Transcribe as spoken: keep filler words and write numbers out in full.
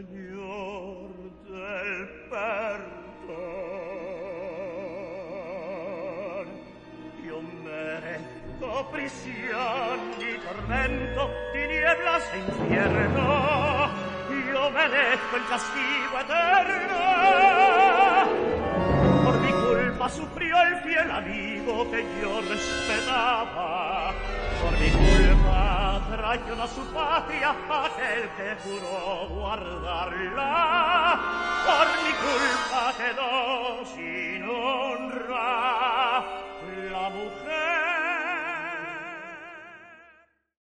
Señor del perdón, yo merezco prisión y tormento, tinieblas e infierno, yo merezco el castigo eterno. Por mi culpa sufrió el fiel amigo que yo respetaba, por mi culpa traicionó a su patria aquel que juró guardarla, por mi culpa quedó sin honra.